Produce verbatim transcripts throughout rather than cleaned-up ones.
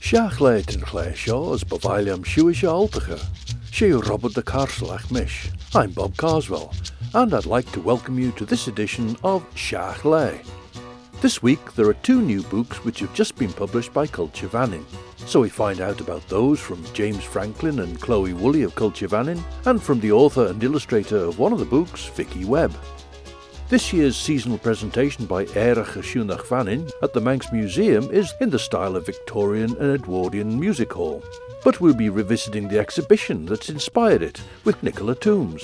Seach leid in Clare Shaw as Baviliam Shuisha Altacha. She Robert the Carcelach Mish. I'm Bob Carswell, and I'd like to welcome you to this edition of Seach Lay. This week there are two new books which have just been published by Culture Vannin. So we find out about those from James Franklin and Chloe Woolley of Culture Vannin, and from the author and illustrator of one of the books, Vicky Webb. This year's seasonal presentation by Erich Schoenach Vannin at the Manx Museum is in the style of Victorian and Edwardian music hall. But we'll be revisiting the exhibition that's inspired it with Nicola Toombs.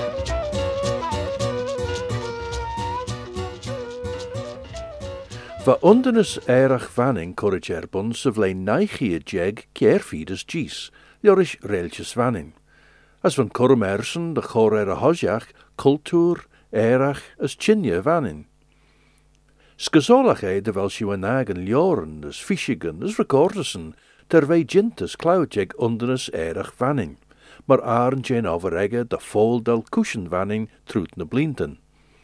Va undenes Erich Vannin Corrich Erbon Savlein Naichie Jeg Kierfides Gies, Jorish Railtjes Vannin. As van Corum Ersen de Chorere Hosjach, Kultur, Erach as Chinja Vannin. Skazolach e de wel Schuanagen Ljoren as Fischigen as Recordersen, terwee Jintas Cloudjeg undenes Erich Vannin, maar Arn Jane Overegge de Fol del Cushion Vannin truut na Blinten.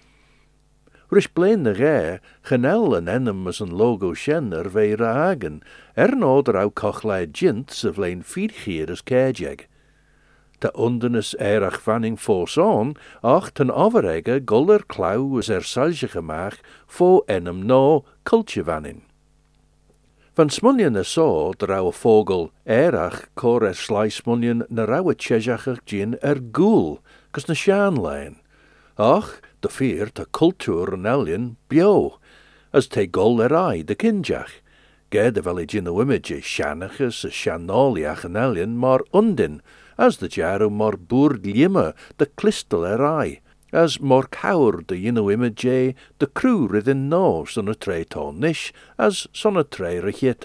Rish blain de Ré, genel en ennem as een logo shen er vee Rahagen, er no der au cochlai Jint se vlein Fiedgier as Kajeg. Ta undenes Erich Vannin Forson, ach ten overegge guller klauw as er salje gemaag, fo ennem no Culture Vannin. Van smuljen na so, der ouwe vogel Erach cor er slai smuljen na rauwe tjejachig gin er goel, gus na sjaanlein. Ach, de fear te cultuur en elien bio, as te gol er ai de kinjach. Ge de wel gin de wimage shanachus a shanoliach en elien maar undin, as de jaro maar boer glimme de clistel er ai, as more cower de yino image de crew ridden no son a tre ton nish, as son a tre rechit.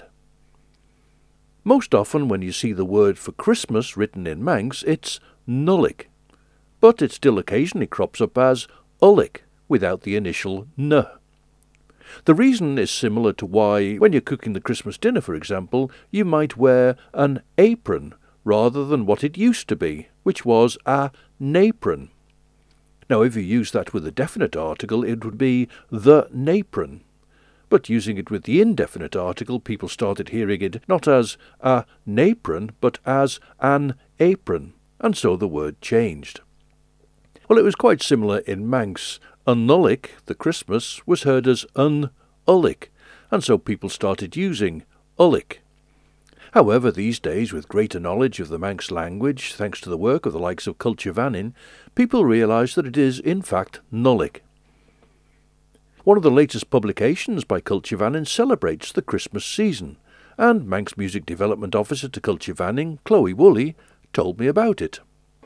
Most often when you see the word for Christmas written in Manx, it's nullic, but it still occasionally crops up as ullic without the initial n. The reason is similar to why, when you're cooking the Christmas dinner, for example, you might wear an apron rather than what it used to be, which was a napron. Now, if you use that with a definite article, it would be the napron. But using it with the indefinite article, people started hearing it not as a napron, but as an apron, and so the word changed. Well, it was quite similar in Manx. Unullic, the Christmas, was heard as un-ullic, and so people started using ullic. However, these days, with greater knowledge of the Manx language, thanks to the work of the likes of Culture Vannin, people realise that it is, in fact, nullic. One of the latest publications by Culture Vannin celebrates the Christmas season, and Manx Music Development Officer to Culture Vannin, Chloe Woolley, told me about it.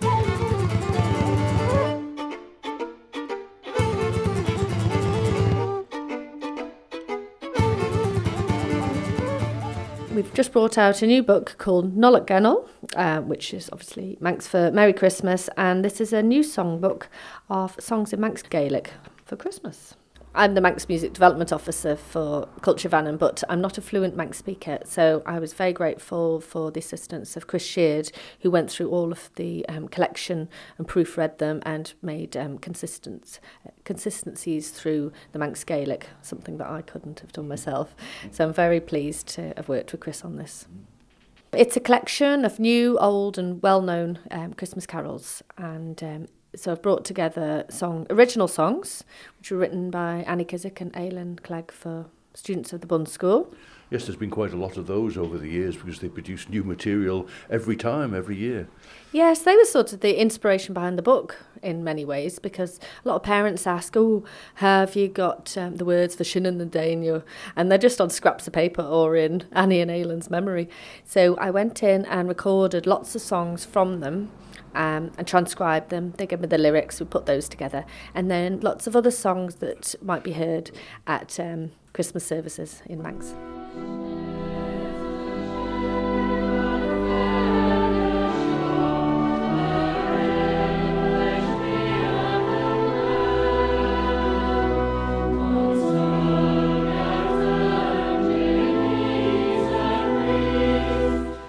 We've just brought out a new book called Nulloch Gennel, uh, which is obviously Manx for Merry Christmas, and this is a new songbook of songs in Manx Gaelic for Christmas. I'm the Manx Music Development Officer for Culture Vannin, but I'm not a fluent Manx speaker, so I was very grateful for the assistance of Chris Sheard, who went through all of the um, collection and proofread them and made um, consistent uh, consistencies through the Manx Gaelic, something that I couldn't have done myself. So I'm very pleased to have worked with Chris on this. It's a collection of new, old and well-known um, Christmas carols, and um, so I've brought together song original songs, which were written by Annie Kissack and Aileen Clegg for students of the Bun School. Yes, there's been quite a lot of those over the years because they produce new material every time, every year. Yes, they were sort of the inspiration behind the book in many ways, because a lot of parents ask, oh, have you got um, the words for Shinnan and Dane? And they're just on scraps of paper or in Annie and Aileen's memory. So I went in and recorded lots of songs from them, Um, and transcribed them. They gave me the lyrics, we put those together, and then lots of other songs that might be heard at um, Christmas services in Manx.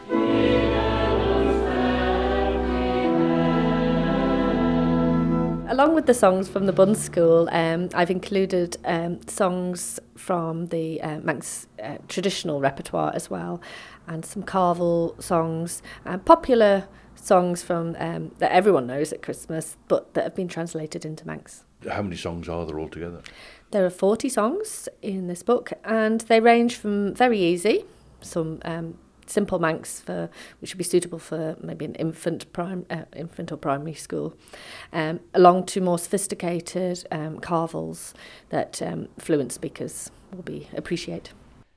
A along with the songs from the Bun School, um, I've included um, songs from the uh, Manx uh, traditional repertoire as well, and some Carvel songs, and popular songs from um, that everyone knows at Christmas, but that have been translated into Manx. How many songs are there altogether? There are forty songs in this book, and they range from very easy, some um, simple Manx for which would be suitable for maybe an infant prime uh, infant or primary school, um, along to more sophisticated um, carvels that um, fluent speakers will be appreciate.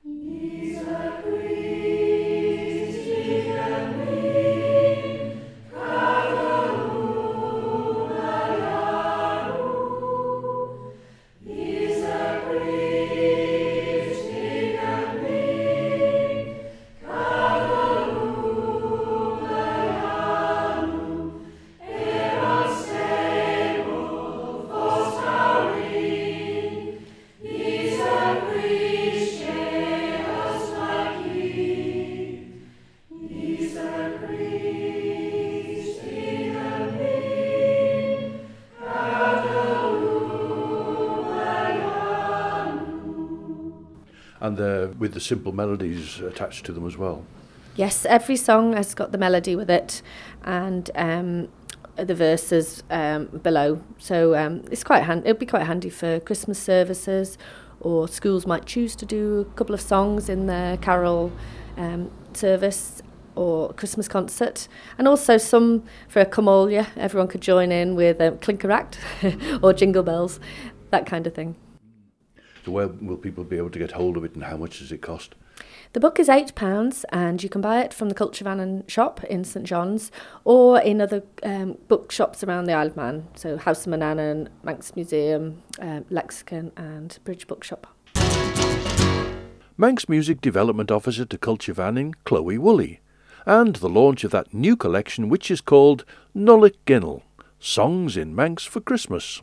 And uh, with the simple melodies attached to them as well. Yes, every song has got the melody with it, and um, the verses um, below. So um, it's quite hand- it'll be quite handy for Christmas services, or schools might choose to do a couple of songs in their carol um, service or Christmas concert, and also some for a Comolia. Everyone could join in with a clinker act or jingle bells, that kind of thing. So where will people be able to get hold of it, and how much does it cost? The book is eight pounds, and you can buy it from the Culture Vannon shop in St John's, or in other um, bookshops around the Isle of Man, so House of Manannan, Manx Museum, um, Lexicon and Bridge Bookshop. Manx Music Development Officer to Culture Vannon, Chloe Woolley, and the launch of that new collection which is called Nullick Ginnell, Songs in Manx for Christmas.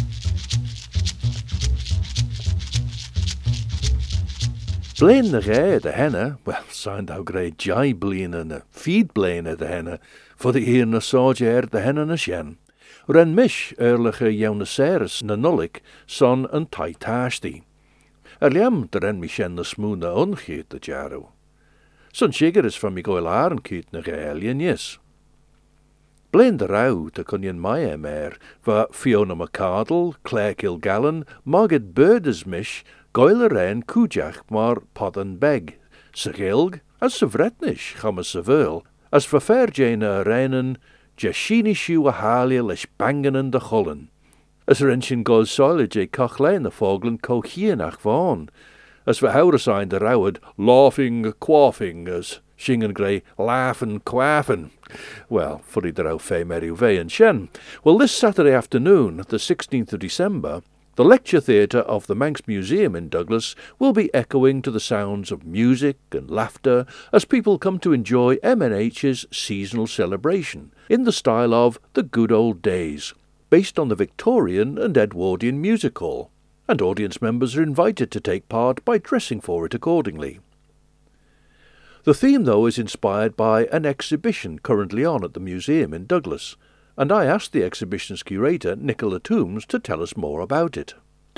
Blain na ghe de henna, well, signed how grey jai blain and a feed blain de henna, for the ear na sojer de henna na shen. Ren mish erlige jaune seres na nullik, son en tai tashti. Er liam de ren mishen na smoon na ungeet de jaro. Son shiger is van mi goil aren kiet na ghe alien yes. Blain de rau te kunjen maie mer, va Fiona McCardle, Claire Kilgallen, Margaret Birdesmish, Goyle rein Kujach maar podden beg, Segilg, as se vretnish, chamme se veul, as verfer jane reinen, jashini shiu a halia lesh bangen de chullen. As renshin gol soile je kochlein de foglen kochienach vaughan, as verhouder sign de rowed, laughing, quaffing, as shingen grey, laughing, quaffing. Well, furry de rau fe meru ve and shen. Well, this Saturday afternoon, the sixteenth of December, the Lecture Theatre of the Manx Museum in Douglas will be echoing to the sounds of music and laughter as people come to enjoy M N H's seasonal celebration in the style of The Good Old Days, based on the Victorian and Edwardian Music Hall, and audience members are invited to take part by dressing for it accordingly. The theme, though, is inspired by an exhibition currently on at the museum in Douglas, and I asked the exhibition's curator, Nicola Toombs, to tell us more about it.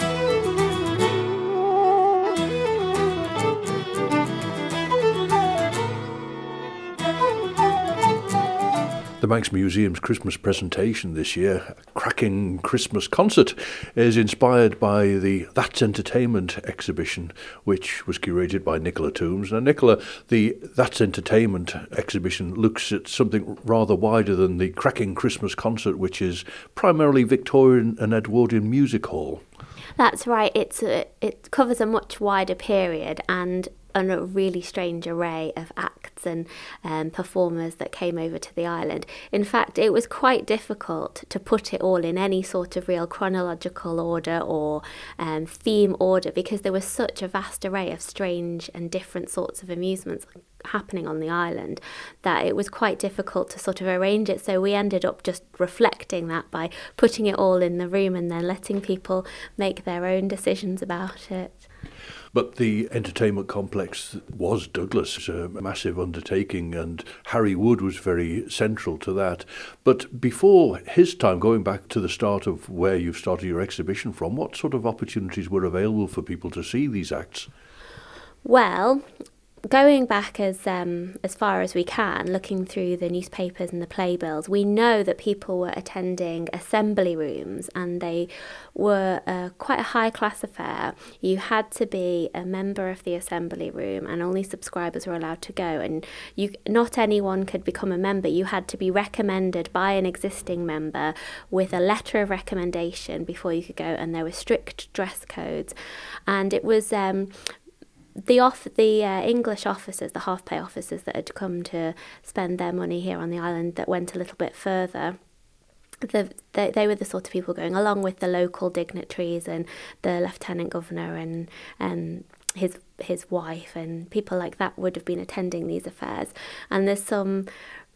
The Manx Museum's Christmas presentation this year, a cracking Christmas concert, is inspired by the That's Entertainment exhibition, which was curated by Nicola Toombs. Now, Nicola, the That's Entertainment exhibition looks at something rather wider than the cracking Christmas concert, which is primarily Victorian and Edwardian music hall. That's right. It's a, it covers a much wider period and a really strange array of acts and um, performers that came over to the island. In fact, it was quite difficult to put it all in any sort of real chronological order or um, theme order, because there was such a vast array of strange and different sorts of amusements happening on the island that it was quite difficult to sort of arrange it. So we ended up just reflecting that by putting it all in the room and then letting people make their own decisions about it. But the entertainment complex was Douglas, a massive undertaking, and Harry Wood was very central to that. But before his time, going back to the start of where you've started your exhibition from, what sort of opportunities were available for people to see these acts? Well, going back as um, as far as we can, looking through the newspapers and the playbills, we know that people were attending assembly rooms, and they were uh, quite a high-class affair. You had to be a member of the assembly room, and only subscribers were allowed to go. And you, not anyone could become a member. You had to be recommended by an existing member with a letter of recommendation before you could go, and there were strict dress codes. And it was Um, The off the uh, English officers, the half-pay officers that had come to spend their money here on the island, that went a little bit further. The, they, they were the sort of people going, along with the local dignitaries and the lieutenant governor and and his his wife, and people like that would have been attending these affairs. And there's some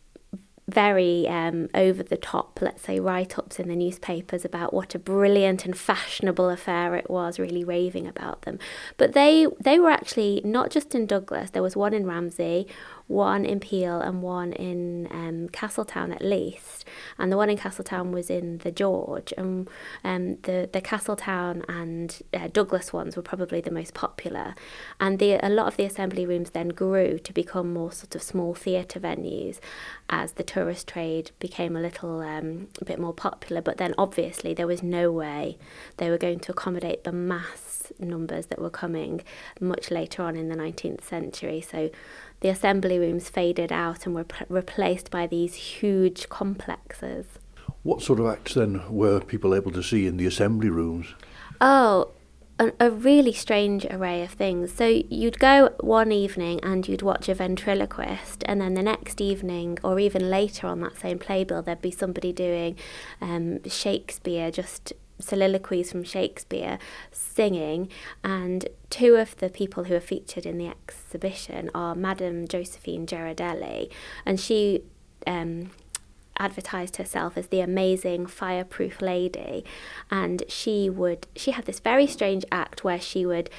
very um, over-the-top, let's say, write-ups in the newspapers about what a brilliant and fashionable affair it was, really raving about them. But they they were actually not just in Douglas. There was one in Ramsey, one in Peel, and one in um, Castletown at least. And the one in Castletown was in the George. And um, the, the Castletown and uh, Douglas ones were probably the most popular. And the, a lot of the assembly rooms then grew to become more sort of small theatre venues as the tourist trade became a little um, a bit more popular. But then obviously there was no way they were going to accommodate the mass numbers that were coming much later on in the nineteenth century. So the assembly rooms faded out and were p- replaced by these huge complexes. What sort of acts then were people able to see in the assembly rooms? Oh, a, a really strange array of things. So you'd go one evening and you'd watch a ventriloquist, and then the next evening, or even later on that same playbill, there'd be somebody doing um, Shakespeare, just soliloquies from Shakespeare, singing. And two of the people who are featured in the exhibition are Madame Josephine Girardelli, and she um, advertised herself as the amazing fireproof lady. And she would she had this very strange act where she would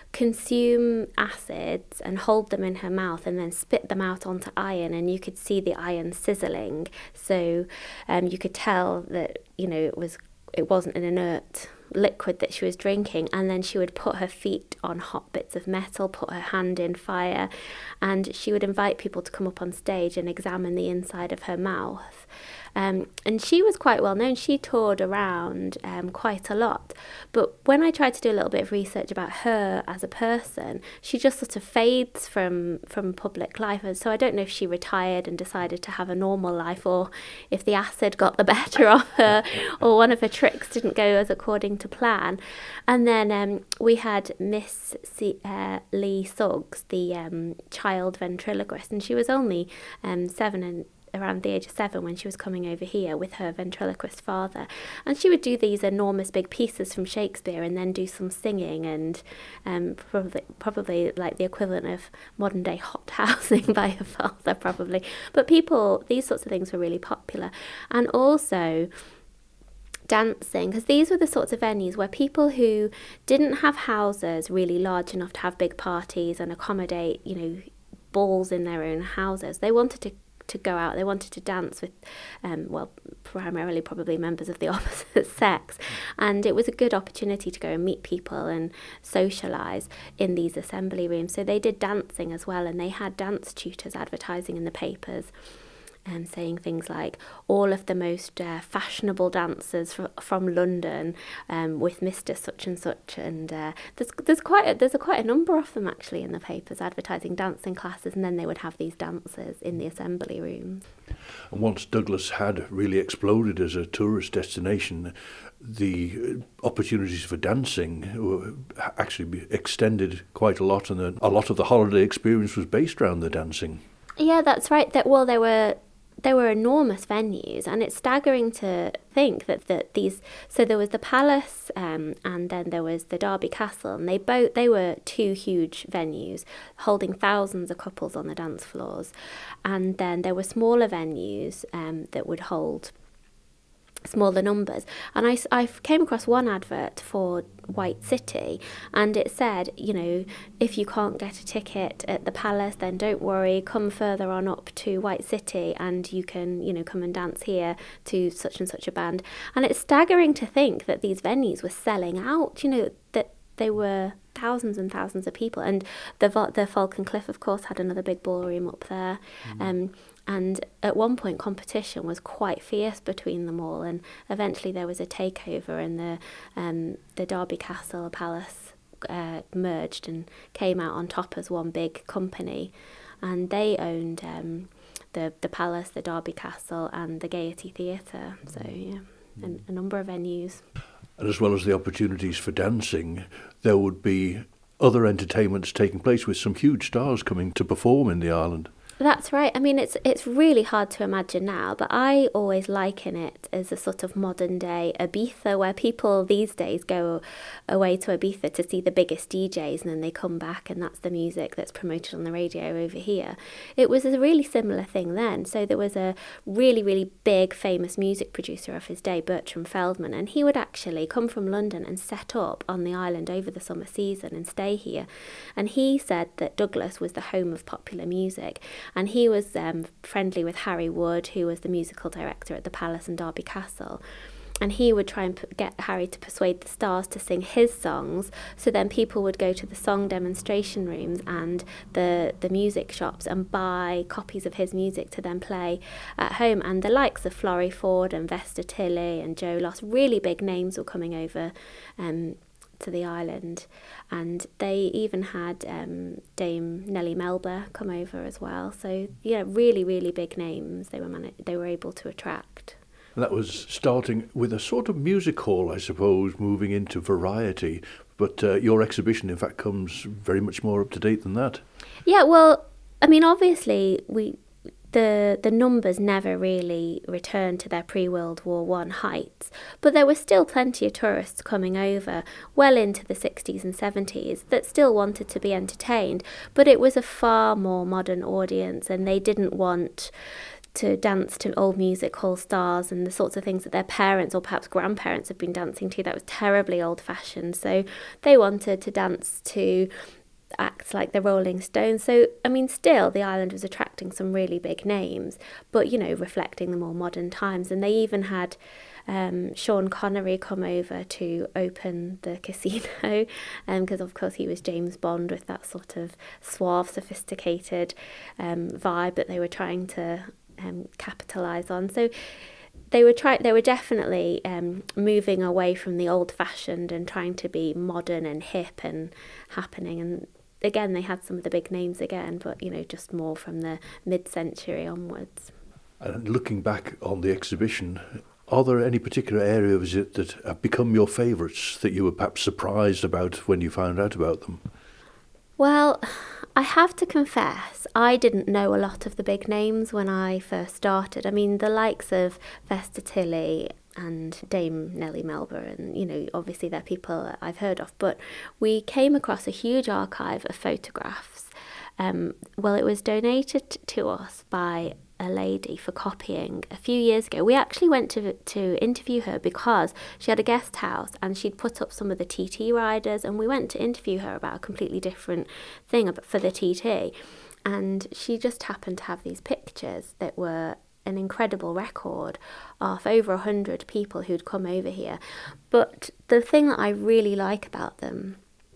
consume acids and hold them in her mouth and then spit them out onto iron, and you could see the iron sizzling. So um, you could tell that, you know, it was it wasn't an inert liquid that she was drinking. And then she would put her feet on hot bits of metal, put her hand in fire, and she would invite people to come up on stage and examine the inside of her mouth. Um, and she was quite well known. She toured around um, quite a lot. But when I tried to do a little bit of research about her as a person, she just sort of fades from, from public life. And so I don't know if she retired and decided to have a normal life, or if the acid got the better of her, or one of her tricks didn't go as according to plan. And then um, we had Miss C- uh, Lee Suggs, the um, child ventriloquist, and she was only um, seven and around the age of seven when she was coming over here with her ventriloquist father. And she would do these enormous big pieces from Shakespeare and then do some singing, and um, probably probably like the equivalent of modern day hot housing by her father probably. But people, these sorts of things were really popular. And also dancing, because these were the sorts of venues where people who didn't have houses really large enough to have big parties and accommodate, you know, balls in their own houses, they wanted to to go out, they wanted to dance with, um, well, primarily probably members of the opposite sex. And it was a good opportunity to go and meet people and socialise in these assembly rooms. So they did dancing as well, and they had dance tutors advertising in the papers, and saying things like, all of the most uh, fashionable dancers fr- from London um, with Mister Such and Such, and uh, there's there's quite a, there's a quite a number of them actually in the papers advertising dancing classes, and then they would have these dancers in the assembly rooms. And once Douglas had really exploded as a tourist destination, the opportunities for dancing were actually extended quite a lot, and then a lot of the holiday experience was based around the dancing. Yeah, that's right. That well, there were. There were enormous venues, and it's staggering to think that, that these. So there was the Palace, um, and then there was the Derby Castle, and they both they were two huge venues holding thousands of couples on the dance floors, and then there were smaller venues um, that would hold smaller numbers. And I, I came across one advert for White City, and it said, you know, if you can't get a ticket at the Palace, then don't worry, come further on up to White City and you can, you know, come and dance here to such and such a band. And it's staggering to think that these venues were selling out, you know, that they were thousands and thousands of people. And the the Falcon Cliff, of course, had another big ballroom up there. Mm. Um, and at one point, competition was quite fierce between them all. And eventually there was a takeover, and the um, the Derby Castle Palace uh, merged and came out on top as one big company. And they owned um, the, the Palace, the Derby Castle, and the Gaiety Theatre. So, yeah, and a number of venues. And as well as the opportunities for dancing, there would be other entertainments taking place with some huge stars coming to perform in the island. That's right. I mean, it's it's really hard to imagine now, but I always liken it as a sort of modern day Ibiza, where people these days go away to Ibiza to see the biggest D Js, and then they come back and that's the music that's promoted on the radio over here. It was a really similar thing then. So there was a really, really big famous music producer of his day, Bertram Feldman, and he would actually come from London and set up on the island over the summer season and stay here. And he said that Douglas was the home of popular music. And he was um, friendly with Harry Wood, who was the musical director at the Palace and Derby Castle. And he would try and p- get Harry to persuade the stars to sing his songs. So then people would go to the song demonstration rooms and the, the music shops and buy copies of his music to then play at home. And the likes of Florrie Ford and Vesta Tilley and Joe Loss, really big names were coming over um, to the island. And they even had um, Dame Nellie Melba come over as well. So, yeah, really, really big names they were man- they were able to attract. That was starting with a sort of music hall, I suppose, moving into variety. But uh, your exhibition, in fact, comes very much more up to date than that. Yeah, well, I mean, obviously, we the the numbers never really returned to their pre-World War One heights, but there were still plenty of tourists coming over well into the sixties and seventies that still wanted to be entertained, but it was a far more modern audience, and they didn't want to dance to old music hall stars and the sorts of things that their parents or perhaps grandparents had been dancing to. That was terribly old-fashioned. So they wanted to dance to acts like the Rolling Stones. So, I mean, still the island was attracting some really big names, but, you know, reflecting the more modern times. And they even had um, Sean Connery come over to open the casino, because um, of course he was James Bond with that sort of suave, sophisticated um, vibe that they were trying to um, capitalise on. So They were try. They were definitely um, moving away from the old-fashioned and trying to be modern and hip and happening. And again, they had some of the big names again, but you know, just more from the mid-century onwards. And looking back on the exhibition, are there any particular areas that have become your favourites that you were perhaps surprised about when you found out about them? Well, I have to confess, I didn't know a lot of the big names when I first started. I mean, the likes of Vesta Tilley and Dame Nellie Melba, and, you know, obviously they're people I've heard of, but we came across a huge archive of photographs. Um, well, it was donated to us by a lady for copying a few years ago. We actually went to to interview her because she had a guest house and she'd put up some of the T T riders, and we went to interview her about a completely different thing for the T T, and she just happened to have these pictures that were an incredible record of over a hundred people who'd come over here. But the thing that I really like about them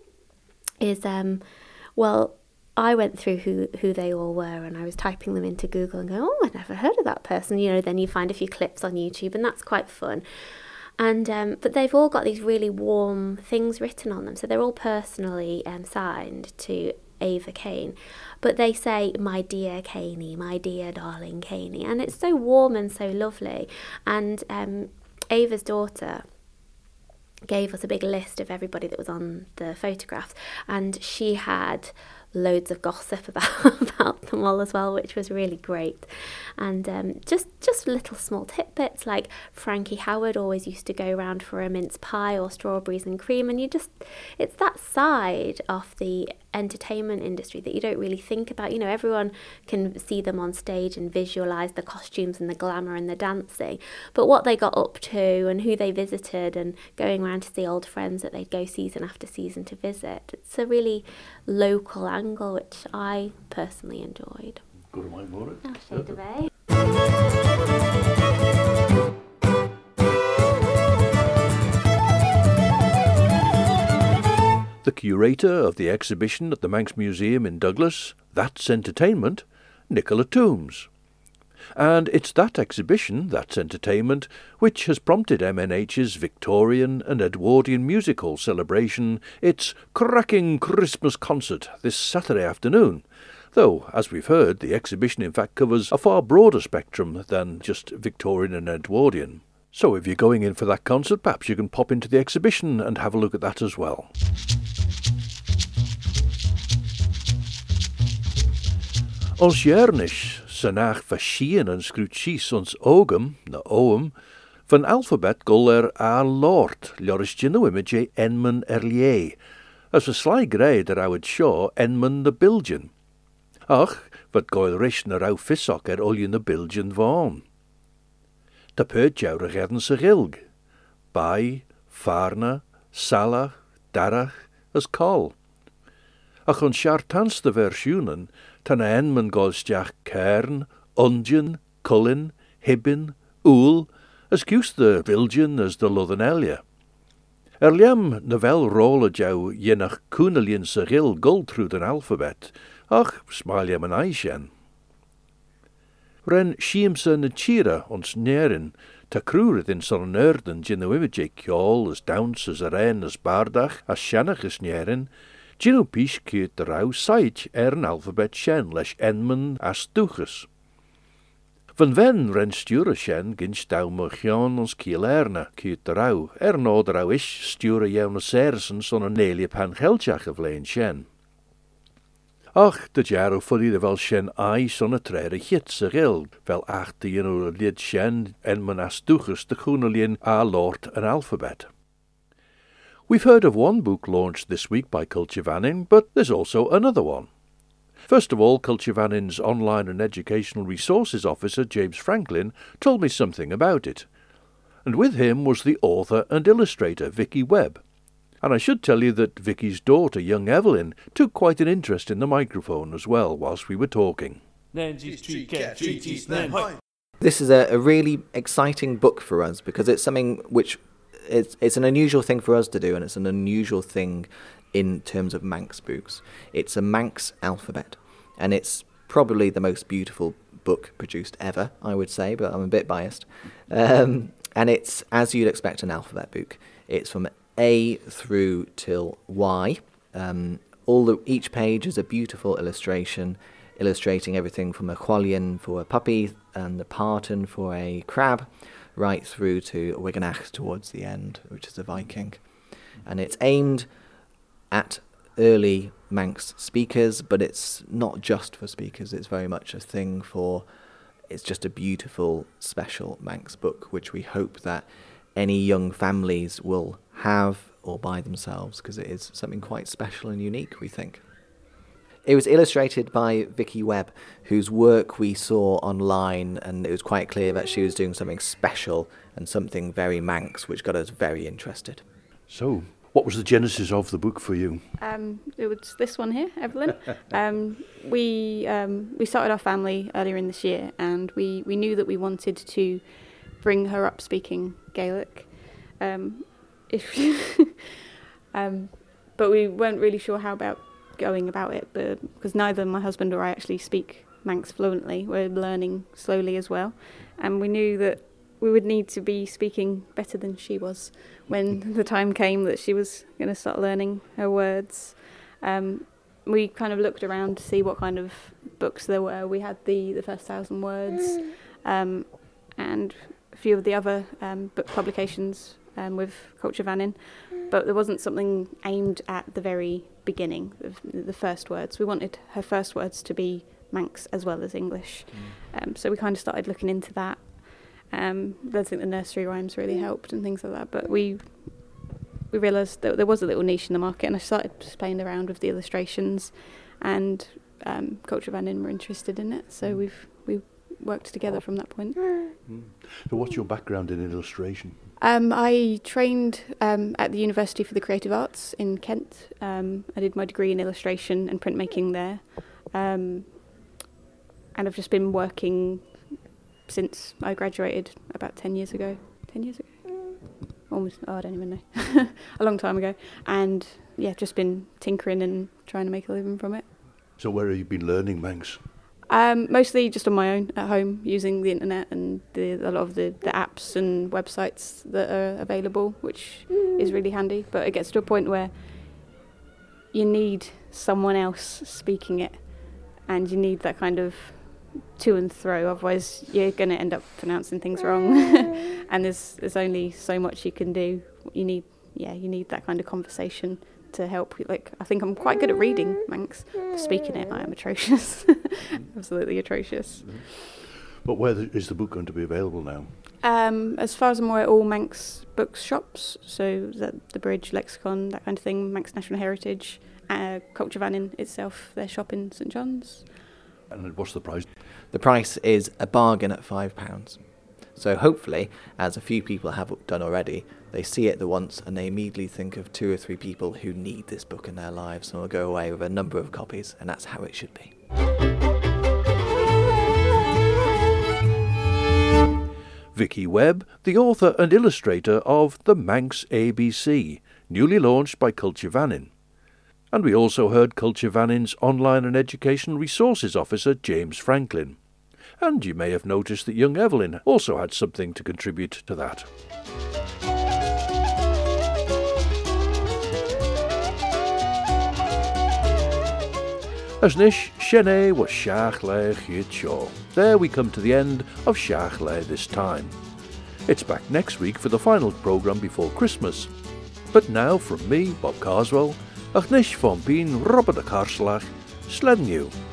is um well I went through who, who they all were, and I was typing them into Google and going, oh, I've never heard of that person. You know, then you find a few clips on YouTube, and that's quite fun. And um, but they've all got these really warm things written on them. So they're all personally um, signed to Ava Kane. But they say, my dear Caney, my dear darling Caney. And it's so warm and so lovely. And um, Ava's daughter gave us a big list of everybody that was on the photographs, and she had loads of gossip about about them all as well, which was really great. And um, just just little small tidbits, like Frankie Howard always used to go around for a mince pie or strawberries and cream, and you just, it's that side of the entertainment industry that you don't really think about. You know, everyone can see them on stage and visualize the costumes and the glamour and the dancing, but what they got up to and who they visited and going around to see old friends that they'd go season after season to visit, it's a really local angle which I personally enjoyed. Good morning, Maura. Oh, shade of A. The curator of the exhibition at the Manx Museum in Douglas, That's Entertainment, Nicola Toombs. And it's that exhibition, That's Entertainment, which has prompted M N H's Victorian and Edwardian Music Hall celebration, its cracking Christmas concert this Saturday afternoon. Though, as we've heard, the exhibition in fact covers a far broader spectrum than just Victorian and Edwardian. So if you're going in for that concert, perhaps you can pop into the exhibition and have a look at that as well. Ons Jernish, Sanach Fashion en Scrutchis ons Ogum, na Oum, van alphabet gol er a Lord, Ljoris Jinnowimage Enman Erlier, as a sly grade er Howard Shaw Enman the Bilgian. Ach, wat goil rish na rau fissok er olje na Bilgian vaughan. Da peut jou redden se gilg. Bai, Farna, Salach, Darach, as Col. Ach on Chartans de versionen, tan a enman golstjach Cairn, Ungin, Cullin, Hibbin, Ool, as gius de Bilgian as de Lothanelia. Er liam na vel rolle jou jenach Coonalien se gil gul through den alphabet, ach, smaliam an aishen. Ren Shiemsa na Chira ons nerin, ta cruurid in son erden Jinnowimage Kjol as Downs as Aren as Bardach as Shanach as nerin, Jinno pish kiet de rau saich er an alphabet shen lesh enman as duchus. Van ven ren stura shen ginch dau mochion ons kiel erna kiet de rau, er no de rau ish stura jeun as sersen son an nelia pan geldjach of leen shen. Ach, de jaro fully de vel shen ai son a trere hit se gil, vel achte jeno lid shen enman as duchus de groenelien a lord an alphabet. We've heard of one book launched this week by Culture Vannin, but there's also another one. First of all, Culture Vannin's Online and Educational Resources Officer, James Franklin, told me something about it. And with him was the author and illustrator, Vicky Webb. And I should tell you that Vicky's daughter, young Evelyn, took quite an interest in the microphone as well whilst we were talking. This is a, a really exciting book for us because it's something which It's, it's an unusual thing for us to do, and it's an unusual thing in terms of Manx books. It's a Manx alphabet, and it's probably the most beautiful book produced ever, I would say, but I'm a bit biased. Um, and it's, as you'd expect, an alphabet book. It's from A through till Y. Um, all the, each page is a beautiful illustration, illustrating everything from a quallion for a puppy and a parton for a crab, right through to Wiganach towards the end, which is a Viking. And it's aimed at early Manx speakers, but it's not just for speakers, it's very much a thing for, it's just a beautiful, special Manx book, which we hope that any young families will have or buy themselves, because it is something quite special and unique, we think. It was illustrated by Vicky Webb, whose work we saw online, and it was quite clear that she was doing something special and something very Manx, which got us very interested. So, what was the genesis of the book for you? Um, it was this one here, Evelyn. um, we um, we started our family earlier in this year, and we, we knew that we wanted to bring her up speaking Gaelic. Um, if um, but we weren't really sure how about going about it, but because neither my husband or I actually speak Manx fluently, we're learning slowly as well, and we knew that we would need to be speaking better than she was when the time came that she was going to start learning her words. Um, we kind of looked around to see what kind of books there were. We had the, the first thousand words, um, and a few of the other um, book publications um, with Culture Vannin. but there wasn't something aimed at the very beginning of the first words. We wanted her first words to be Manx as well as English. Mm. Um, so we kind of started looking into that. Um, I think the nursery rhymes really helped and things like that. But we we realised that there was a little niche in the market, and I started just playing around with the illustrations, and um, Culture Vannin were interested in it. So we've we worked together from that point. Mm. So what's your background in illustration? Um, I trained um, at the University for the Creative Arts in Kent. Um, I did my degree in illustration and printmaking there. Um, and I've just been working since I graduated about ten years ago. ten years ago? Almost, oh, I don't even know. A long time ago. And yeah, just been tinkering and trying to make a living from it. So where have you been learning Manx? Um, mostly just on my own at home, using the internet and the, a lot of the, the apps and websites that are available, which is really handy. But it gets to a point where you need someone else speaking it, and you need that kind of to and fro, otherwise you're going to end up pronouncing things wrong. And there's there's only so much you can do. You need yeah, you need that kind of conversation to help. Like, I think I'm quite good at reading Manx. For speaking it, I am atrocious. Absolutely atrocious. Mm-hmm. But where the, is the book going to be available now? Um, as far as I'm aware, all Manx bookshops, so the, the Bridge, Lexicon, that kind of thing, Manx National Heritage, uh, Culture Vannin itself, their shop in St John's. And what's the price? The price is a bargain at five pounds. So hopefully, as a few people have done already, they see it the once and they immediately think of two or three people who need this book in their lives, and will go away with a number of copies, and that's how it should be. Vicky Webb, the author and illustrator of The Manx A B C, newly launched by Culture Vannin. And we also heard Culture Vannin's Online and Education Resources Officer, James Franklin. And you may have noticed that young Evelyn also had something to contribute to that. As nish, Shene was Shach Le Chicho. There we come to the end of Shach Le this time. It's back next week for the final programme before Christmas. But now from me, Bob Carswell, ach nish von Bean Robert de Karslach, Sledden you.